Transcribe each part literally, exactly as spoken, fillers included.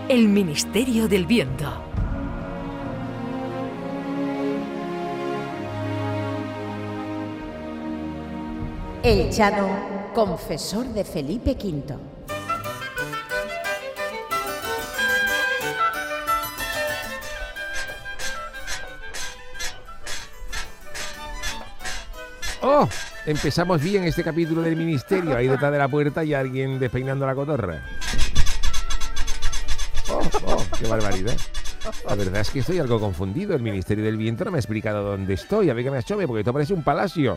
El Ministerio del Viento. El Chano, confesor de Felipe quinto. ¡Oh! Empezamos bien este capítulo del Ministerio. Ahí detrás de la puerta hay alguien despeinando la cotorra. ¡Oh! ¡Oh! ¡Qué barbaridad! La verdad es que estoy algo confundido. El Ministerio del Viento no me ha explicado dónde estoy. A ver que me asome, porque esto parece un palacio.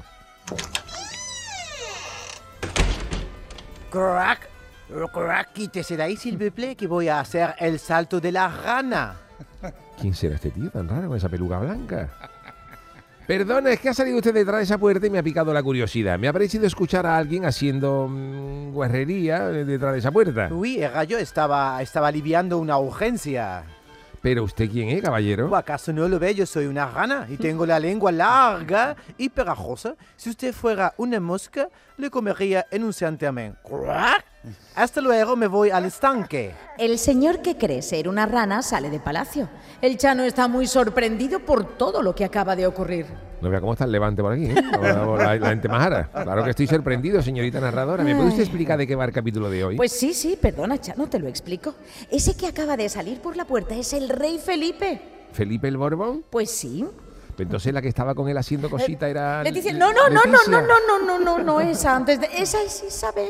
Crack, crack, quítese de ahí, s'il vous plaît, que voy a hacer el salto de la rana. ¿Quién será este tío tan raro con esa peluca blanca? Perdona, es que ha salido usted detrás de esa puerta y me ha picado la curiosidad. Me ha parecido escuchar a alguien haciendo mmm, guarrería detrás de esa puerta. Uy, era yo, estaba, estaba aliviando una urgencia. ¿Pero usted quién es, caballero? ¿O acaso no lo ve? Yo soy una rana y tengo la lengua larga y pegajosa. Si usted fuera una mosca, le comería en un santiamén. Hasta luego, me voy al estanque. El señor que cree ser una rana sale de palacio. El Chano está muy sorprendido por todo lo que acaba de ocurrir. No vea cómo está el levante por aquí, ¿eh? La, la, la gente majara. Claro que estoy sorprendido, señorita narradora. ¿Me puede usted explicar de qué va el capítulo de hoy? Pues sí, sí, perdona, Chano, te lo explico. Ese que acaba de salir por la puerta es el rey Felipe. ¿Felipe el Borbón? Pues sí. Entonces la que estaba con él haciendo cosita era... Leticia. No, no, no, no, no, no, no, no, no, no, esa antes de... Esa es Isabel.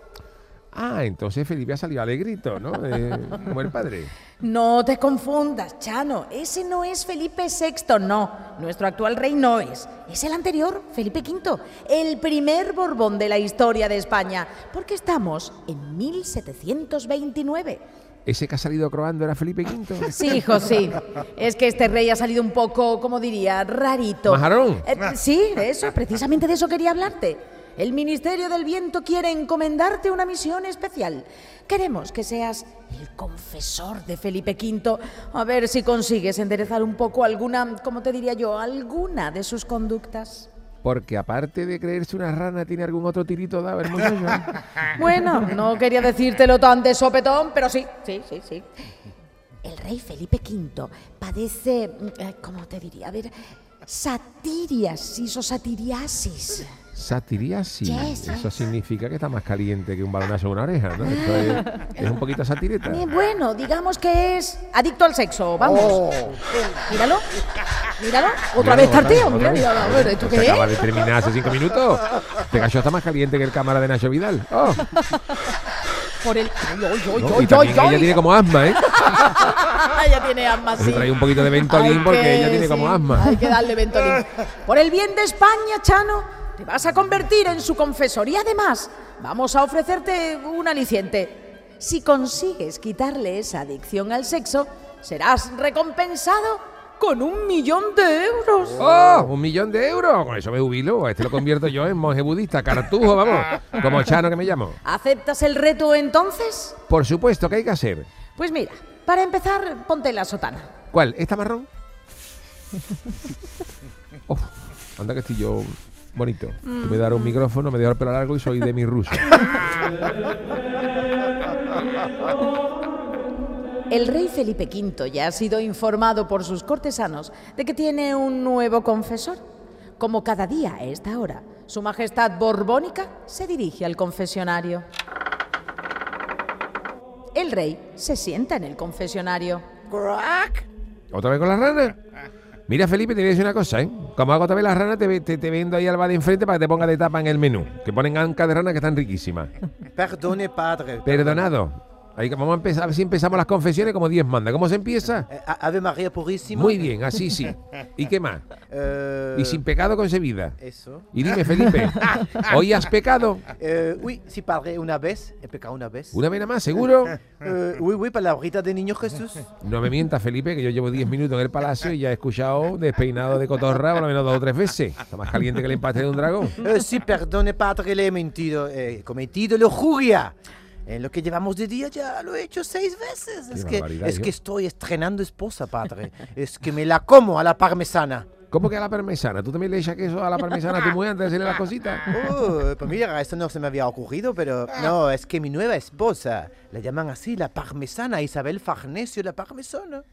Ah, entonces Felipe ha salido alegrito, ¿no? Eh, como el padre. No te confundas, Chano. Ese no es Felipe sexto, no. Nuestro actual rey no es. Es el anterior, Felipe quinto. El primer Borbón de la historia de España. Porque estamos en mil setecientos veintinueve. ¿Ese que ha salido croando era Felipe quinto? Sí, hijo, sí. Es que este rey ha salido un poco, como diría, rarito. ¿Majarón? Eh, sí, de eso, precisamente de eso quería hablarte. El Ministerio del Viento quiere encomendarte una misión especial. Queremos que seas el confesor de Felipe quinto. A ver si consigues enderezar un poco alguna, como te diría yo, alguna de sus conductas. Porque aparte de creerse una rana, ¿tiene algún otro tirito dado el muchacho? Bueno, no quería decírtelo tan de sopetón, pero sí, sí, sí, sí. El rey Felipe quinto padece, ¿cómo te diría? A ver, satiriasis o satiriasis. Satiriasis. Yes, Eso yes. significa que está más caliente que un balonazo en una oreja, ¿no? Esto es, es un poquito satireta. Eh, bueno, digamos que es adicto al sexo, vamos. Oh. Míralo, míralo. Otra Míralo, vez otra tarteo, vez, mira, otra mira, a vez. ver, ¿tú Se qué acaba es? de terminar hace cinco minutos. Este gallo está más caliente que el cámara de Nacho Vidal. Oh. Por el... Ay, ay, ay, No, ay, y también ay, ella ay. tiene como asma, ¿eh? Ella tiene asma, Se sí. trae un poquito de Ventolin Hay porque que- ella tiene como sí, asma. Hay que darle Ventolin. Por el bien de España, Chano, te vas a convertir en su confesor y además vamos a ofrecerte un aliciente. Si consigues quitarle esa adicción al sexo, serás recompensado con un millón de euros. ¡Oh! ¡Un millón de euros! Con eso me jubilo. A este lo convierto yo en monje budista. Cartujo, vamos. Como Chano que me llamo. ¿Aceptas el reto entonces? Por supuesto, ¿qué hay que hacer? Pues mira, para empezar, ponte la sotana. ¿Cuál? ¿Esta marrón? Uf, anda que estoy yo bonito. Tú me darás un micrófono, me dejo el pelo largo y soy de mi ruso. El rey Felipe quinto ya ha sido informado por sus cortesanos de que tiene un nuevo confesor. Como cada día a esta hora, su majestad borbónica se dirige al confesionario. El rey se sienta en el confesionario. Crack. ¿Otra vez con la rana? Mira, Felipe, te voy a decir una cosa, ¿eh? Como hago otra vez la rana, te, te, te vendo ahí al bar de enfrente para que te ponga de tapa en el menú. Que ponen ancas de rana que están riquísimas. Perdone, padre. Perdonado. Ahí que vamos a empezar, a ver si empezamos las confesiones como Dios manda. ¿Cómo se empieza? Eh, Ave María Purísima. Muy bien, así sí. ¿Y qué más? Eh, Y sin pecado concebida. Eso. Y dime, Felipe, ¿hoy has pecado? Eh, oui, sí, padre, una vez. He pecado una vez. ¿Una vez nada más, seguro? Eh, oui, oui, palabrita de niño Jesús. No me mientas, Felipe, que yo llevo diez minutos en el palacio y ya he escuchado despeinado de cotorra por lo menos dos o tres veces. Está más caliente que el empate de un dragón. Eh, sí, perdone, padre, le he mentido. Eh, He cometido lujuria. En lo que llevamos de día ya lo he hecho seis veces. Es Qué que, barbaridad, es hijo. que estoy estrenando esposa, padre. Es que me la como a la parmesana. ¿Cómo que a la parmesana? ¿Tú también le echas queso a la parmesana a tu mujer antes de hacerle las cositas? Oh, pues mira, eso no se me había ocurrido, pero no, es que mi nueva esposa, la llaman así, la parmesana, Isabel Farnesio, la parmesana.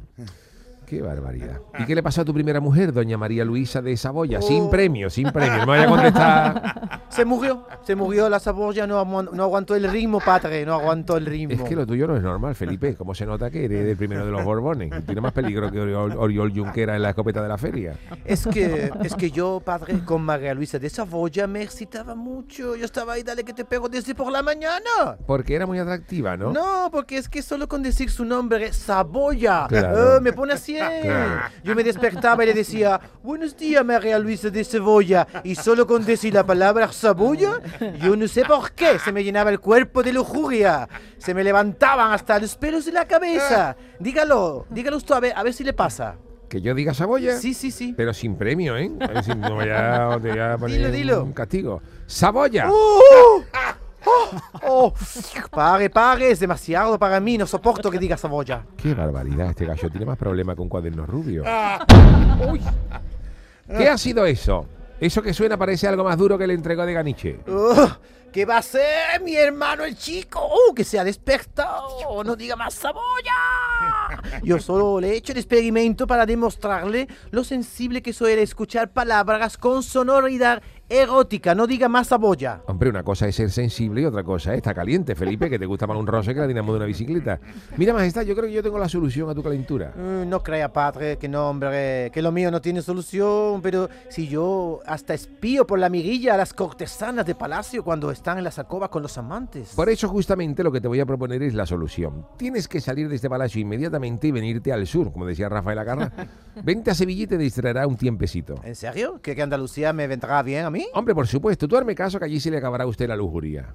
Qué barbaridad. ¿Y qué le pasó a tu primera mujer, doña María Luisa de Saboya? Sin premio, sin premio. No me vaya a contestar. Se murió, se murió la Saboya, no, amu- no aguantó el ritmo, padre, no aguantó el ritmo. Es que lo tuyo no es normal, Felipe. ¿Cómo se nota que eres el primero de los Borbones? Tiene más peligro que Oriol, Oriol Junquera en la escopeta de la feria. Es que, es que yo, padre, con María Luisa de Saboya me excitaba mucho. Yo estaba ahí, dale que te pego desde por la mañana. Porque era muy atractiva, ¿no? No, porque es que solo con decir su nombre, Saboya, Claro. eh, me pone así. Claro. Yo me despertaba y le decía, buenos días, María Luisa de Saboya. Y solo con decir la palabra Saboya, yo no sé por qué, se me llenaba el cuerpo de lujuria. Se me levantaban hasta los pelos de la cabeza. Dígalo, dígalo usted, a ver, a ver si le pasa. Que yo diga Saboya. Sí, sí, sí. Pero sin premio, ¿eh? A ver si no vaya, te voy a poner Dilo, dilo. un castigo. ¡Saboya! ¡Oh! ¡Oh! ¡Oh! Pare, pare, es demasiado para mí, no soporto que diga Saboya. ¡Qué barbaridad! Este gallo tiene más problema que un cuaderno rubio. Uy. ¿Qué ha sido eso? Eso que suena parece algo más duro que el entregó de Ganiche. Uh, ¿Qué va a ser mi hermano el chico? Uh, que se ha despertado. No diga más Saboya. Yo solo le he hecho el experimento para demostrarle lo sensible que soy al escuchar palabras con sonoridad erótica. No diga más Saboya. Hombre, una cosa es ser sensible y otra cosa es estar caliente, Felipe, que te gusta más un roce que la dinamo de una bicicleta. Mira, majestad, yo creo que yo tengo la solución a tu calentura. Uh, no crea, padre, que no, hombre, que lo mío no tiene solución. Pero si yo hasta espío por la mirilla a las cortesanas de palacio cuando están en las alcobas con los amantes. Por eso justamente lo que te voy a proponer es la solución. Tienes que salir de este palacio inmediatamente y venirte al sur, como decía Rafael Acarra. Vente a Sevilla y te distraerá un tiempecito. ¿En serio? ¿Que, que Andalucía me vendrá bien a mí? Hombre, por supuesto, tú hazme caso que allí se le acabará a usted la lujuria.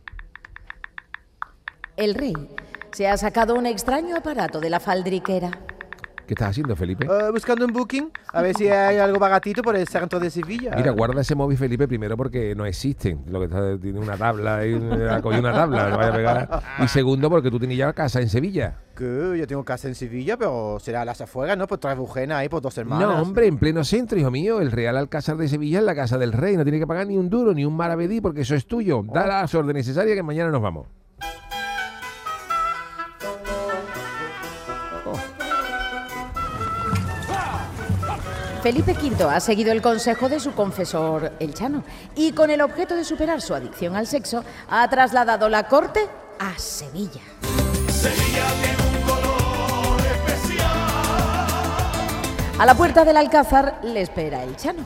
El rey se ha sacado un extraño aparato de la faldriquera. ¿Qué estás haciendo, Felipe? Uh, buscando un booking, a ver si hay algo baratito por el centro de Sevilla. Mira, guarda ese móvil, Felipe, primero porque no existen. Lo que está, tiene una tabla, y una, cogió una tabla, no vaya a pegar. Y segundo, porque tú tienes ya casa en Sevilla. Que yo tengo casa en Sevilla, pero será a las afueras, ¿no? Por Trebujena ahí, por dos hermanas. No, hombre, en pleno centro, hijo mío. El Real Alcázar de Sevilla es la casa del rey. No tiene que pagar ni un duro, ni un maravedí, porque eso es tuyo. Da las órdenes necesarias que mañana nos vamos. Felipe quinto ha seguido el consejo de su confesor, el Chano, y con el objeto de superar su adicción al sexo, ha trasladado la corte a Sevilla. Sevilla tiene un color especial. A la puerta del Alcázar le espera el Chano.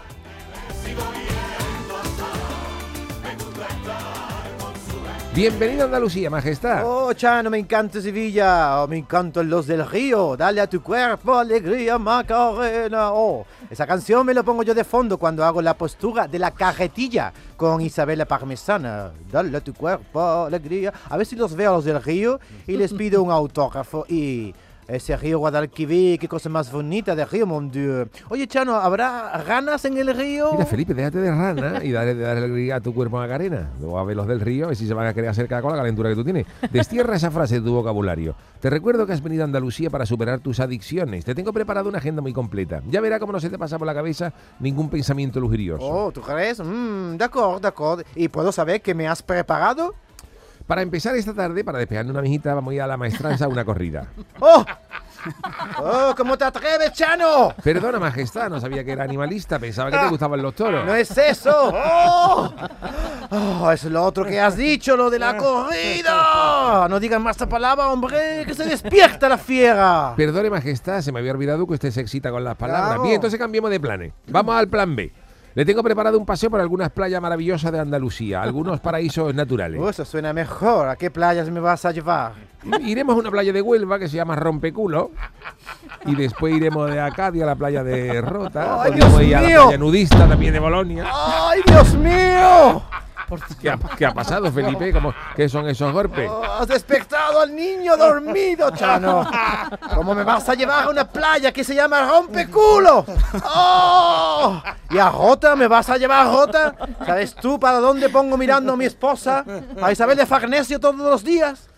Bienvenido a Andalucía, majestad. Oh, Chano, me encanta Sevilla. Oh, me encantan los del río. Dale a tu cuerpo alegría, Macarena. Oh, esa canción me la pongo yo de fondo cuando hago la postura de la carretilla con Isabela Parmesana. Dale a tu cuerpo alegría. A ver si los veo a los del río y les pido un autógrafo. Y ese río Guadalquivir, qué cosa más bonita de río, mon Dieu. Oye, Chano, ¿habrá ranas en el río? Mira, Felipe, déjate de rana y dale, dale alegría a tu cuerpo Macarena. Luego a ver los del río, a ver si se van a querer acercar con la calentura que tú tienes. Destierra esa frase de tu vocabulario. Te recuerdo que has venido a Andalucía para superar tus adicciones. Te tengo preparado una agenda muy completa. Ya verás cómo no se te pasa por la cabeza ningún pensamiento lujurioso. Oh, ¿tú crees? Mm, de acuerdo, de acuerdo. ¿Y puedo saber qué me has preparado? Para empezar esta tarde, para despejarme una mijita, vamos a ir a la maestranza a una corrida. ¡Oh! ¡Oh! ¿Cómo te atreves, Chano? Perdona, majestad, no sabía que era animalista, pensaba que te gustaban los toros. ¡No es eso! ¡Oh! ¡Oh! Es lo otro que has dicho, lo de la corrida. No digas más esta palabra, hombre, que se despierta la fiera. Perdone, majestad, se me había olvidado que usted se excita con las palabras. Claro. Bien, entonces cambiemos de planes. Vamos al plan B. Le tengo preparado un paseo por algunas playas maravillosas de Andalucía, algunos paraísos naturales. Oh, eso suena mejor. ¿A qué playas me vas a llevar? Iremos a una playa de Huelva que se llama Rompeculo y después iremos de Acadia a la playa de Rota. ¡Ay, Podríamos Dios ir a la mío! playa nudista también de Bolonia. ¡Ay, Dios mío! ¿Qué ha, qué ha pasado, Felipe? ¿Cómo, ¿Qué son esos golpes? Oh, has despertado al niño dormido, Chano. ¿Cómo me vas a llevar a una playa que se llama Rompeculo? ¡Oh! ¿Y a Rota? ¿Me vas a llevar a Rota? ¿Sabes tú para dónde pongo mirando a mi esposa? ¿A Isabel de Farnesio todos los días?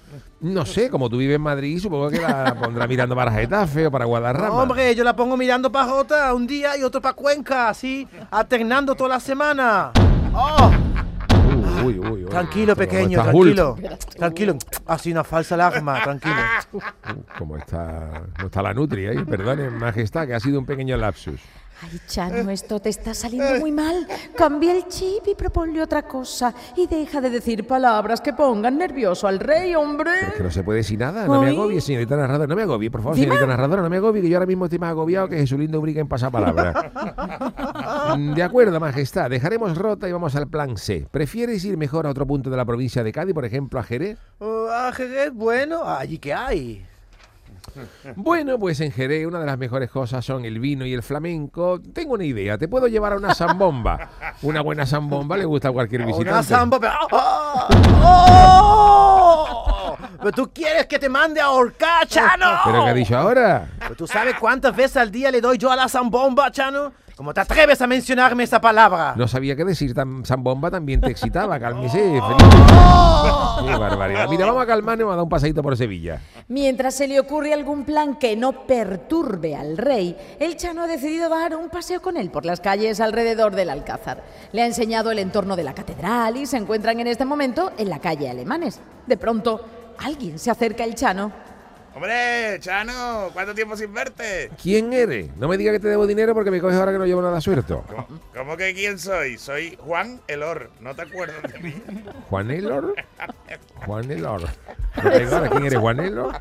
No sé, como tú vives en Madrid, supongo que la pondrá mirando para Getafe o para Guadarrama. No, hombre, yo la pongo mirando para Jota un día y otro para Cuenca, así, alternando toda la semana. ¡Oh! Uy, uy, uy. Tranquilo, Pero pequeño, como está tranquilo. Hulk. Tranquilo. Así una falsa alarma, tranquilo. Uh, Como está, no está la nutria ahí, perdone, majestad, que ha sido un pequeño lapsus. Ay, Chano, esto te está saliendo muy mal. Cambia el chip y proponle otra cosa. Y deja de decir palabras que pongan nervioso al rey, hombre. Pero es que no se puede decir nada, no me Ay. agobie, señorita narradora, no me agobie, por favor, Dime. señorita narradora, no me agobie, que yo ahora mismo estoy más agobiado que Jesulindo Ubrique en pasapalabra. Mm, De acuerdo, majestad, dejaremos Rota y vamos al plan C. ¿Prefieres ir mejor a otro punto de la provincia de Cádiz, por ejemplo, a Jerez? Oh, ah, Jerez, bueno, allí que hay. Bueno, pues en Jerez una de las mejores cosas son el vino y el flamenco. Tengo una idea, te puedo llevar a una zambomba. Una buena zambomba le gusta a cualquier visitante. Una samba, pero... ¡Oh! Pero tú quieres que te mande a ahorcar, Chano. ¿Pero qué ha dicho ahora? Pero tú sabes cuántas veces al día le doy yo a la zambomba, Chano. ¿Cómo te atreves a mencionarme esa palabra? No sabía que decir tan, zambomba también te excitaba. Cálmese, Felipe. Qué barbaridad. Mira, vamos a calmarnos y vamos a dar un paseíto por Sevilla. Mientras se le ocurre algún plan que no perturbe al rey, el Chano ha decidido dar un paseo con él por las calles alrededor del Alcázar. Le ha enseñado el entorno de la catedral y se encuentran en este momento en la calle Alemanes. De pronto, alguien se acerca al Chano. Hombre, Chano, ¿cuánto tiempo sin verte? ¿Quién eres? No me digas que te debo dinero porque me coges ahora que no llevo nada suelto. ¿Cómo, cómo que quién soy? Soy Juan Elor, ¿no te acuerdas de mí? ¿Juan Elor? Juan Elor. ¿No te digo ahora quién eres, Juan Elor?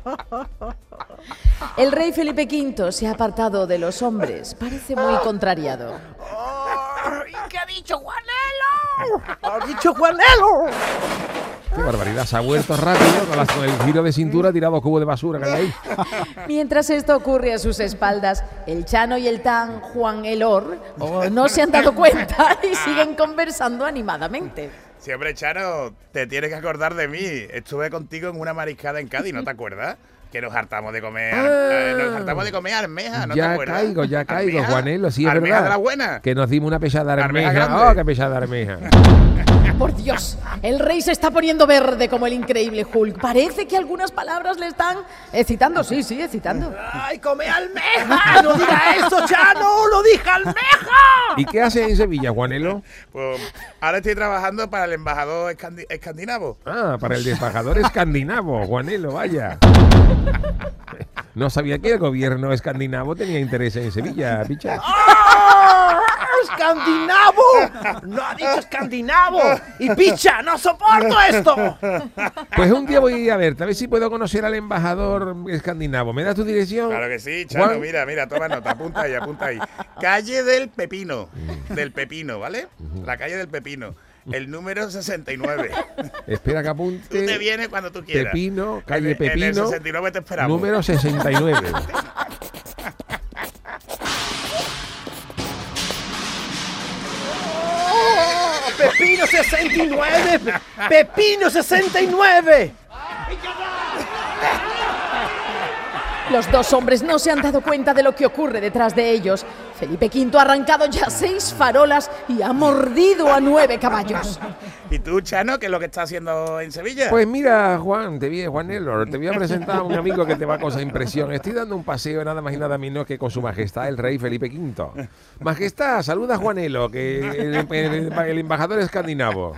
El rey Felipe quinto se ha apartado de los hombres. Parece muy contrariado. ¿Y qué ha dicho Juanelo? ¡Ha dicho Juanelo! Qué barbaridad, se ha vuelto rápido con, las- con el giro de cintura, ha tirado dos cubos de basura que hay ahí. Mientras esto ocurre a sus espaldas, el Chano y el tan Juan Elor oh, no se han dado cuenta y siguen conversando animadamente. Siempre, Chano, te tienes que acordar de mí. Estuve contigo en una mariscada en Cádiz, ¿no te acuerdas? Que nos hartamos de comer, Ah. eh, nos hartamos de comer almeja, ¿no te Ya acuerdas? caigo, ya caigo, Almeja, Juanelo, sí es almeja verdad. de la buena. Que nos dimos una pesada Almeja armeja. grande. ¡Oh, qué pesada armeja! Por Dios, el rey se está poniendo verde como el increíble Hulk. Parece que algunas palabras le están excitando, sí, sí, excitando. ¡Ay, come almeja! ¡No diga eso, Chano! ¡Lo dije almeja! ¿Y qué haces en Sevilla, Juanelo? Pues ahora estoy trabajando para el embajador escandi- escandinavo. Ah, para el embajador escandinavo, Juanelo, vaya. No sabía que el gobierno escandinavo tenía interés en Sevilla, picha. ¡Oh! ¡Escandinavo! ¡No ha dicho escandinavo! ¡Y picha! ¡No soporto esto! Pues un día voy a verte, a ver si puedo conocer al embajador escandinavo. ¿Me das tu dirección? Claro que sí, Chano, Juan- mira, mira, toma nota, apunta ahí, apunta ahí. Calle del Pepino, del Pepino, ¿vale? La calle del Pepino, el número sesenta y nueve. Espera que Tú apunte. te vienes cuando tú quieras. Pepino, calle En el- Pepino, En el sesenta y nueve te esperamos. número sesenta y nueve. ¡Pepino sesenta y nueve! ¡Pepino sesenta y nueve! Los dos hombres no se han dado cuenta de lo que ocurre detrás de ellos. Felipe quinto ha arrancado ya seis farolas y ha mordido a nueve caballos. ¿Y tú, Chano, qué es lo que estás haciendo en Sevilla? Pues mira, Juan, te vi, Juanelo, te voy a presentar a un amigo que te va a causar impresión. Estoy dando un paseo nada más y nada menos que con su majestad el rey Felipe quinto. Majestad, saluda a Juanelo, que el, el- el embajador escandinavo.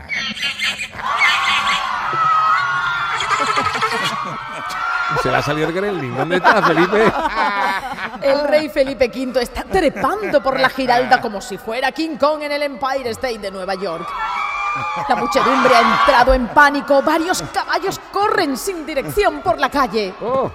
Se le ha salido el gremlin. ¿Dónde está, Felipe? El rey Felipe quinto está trepando por la Giralda como si fuera King Kong en el Empire State de Nueva York. La muchedumbre ha entrado en pánico. Varios caballos corren sin dirección por la calle. Oh.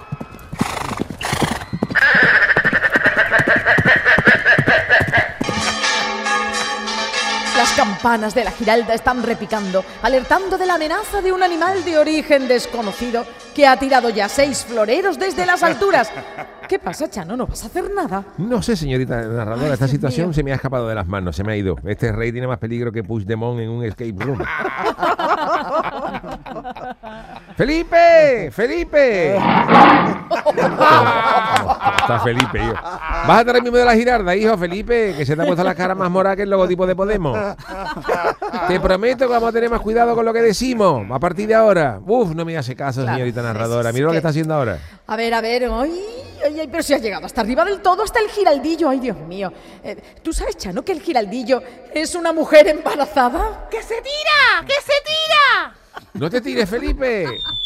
Las campanas de la Giralda están repicando, alertando de la amenaza de un animal de origen desconocido que ha tirado ya seis floreros desde las alturas. ¿Qué pasa, Chano? ¿No vas a hacer nada? No sé, señorita narradora, Ay, esta Dios situación mío. se me ha escapado de las manos, se me ha ido. Este rey tiene más peligro que Puigdemont en un escape room. ¡Felipe! ¡Felipe! Está Felipe, hijo. Bájate ahora mismo de la girarda, hijo, Felipe, que se te ha puesto la cara más morada que el logotipo de Podemos. Te prometo que vamos a tener más cuidado con lo que decimos a partir de ahora. Uf, no me hace caso, Claro, señorita narradora. es Mira lo que- que está haciendo ahora. A ver, a ver, ay, ay, ay, pero si ha llegado hasta arriba del todo, hasta el giraldillo, ay, Dios mío. Eh, ¿Tú sabes, Chano, que el giraldillo es una mujer embarazada? ¡Que se tira! ¡Que se tira! No te tires, Felipe.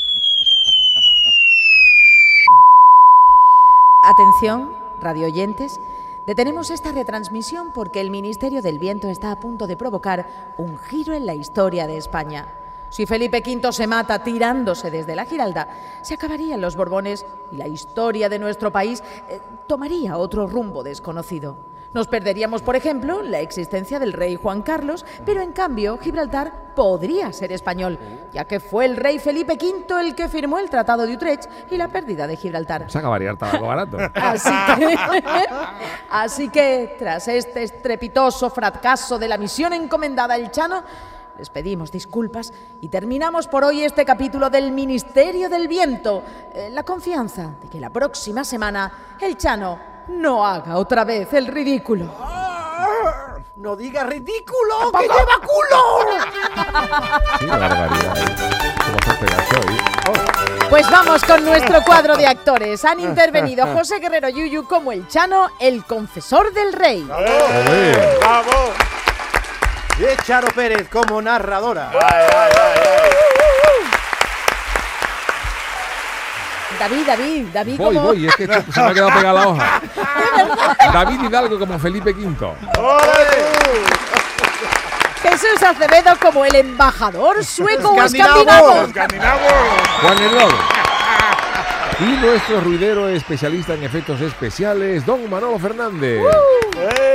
Atención, radioyentes. Detenemos esta retransmisión porque el Ministerio del Viento está a punto de provocar un giro en la historia de España. Si Felipe quinto se mata tirándose desde la Giralda, se acabarían los Borbones y la historia de nuestro país eh, tomaría otro rumbo desconocido. Nos perderíamos, por ejemplo, la existencia del rey Juan Carlos, pero en cambio Gibraltar podría ser español, ya que fue el rey Felipe quinto el que firmó el Tratado de Utrecht y la pérdida de Gibraltar. Se acabaría el tabaco barato. Así que, así que, tras este estrepitoso fracaso de la misión encomendada al Chano, les pedimos disculpas y terminamos por hoy este capítulo del Ministerio del Viento. Eh, la confianza de que la próxima semana el Chano no haga otra vez el ridículo. No diga ridículo, que lleva culo. Sí, la barbaridad. ¿eh? ¿Cómo se pega eso, eh? Oh. Pues vamos con nuestro cuadro de actores. Han intervenido José Guerrero Yuyu como el Chano, el confesor del rey. Ole. ¡Vamos! Y Charo Pérez como narradora. David, David, David Voy, como... voy, es que se me ha quedado pegada la hoja. David Hidalgo como Felipe quinto. Jesús Acevedo como el embajador sueco o Escandinavo. escandinavo. ¡Escandinavo! Juan el Lobo. Y nuestro ruidero especialista en efectos especiales, don Manolo Fernández. ¡Eh!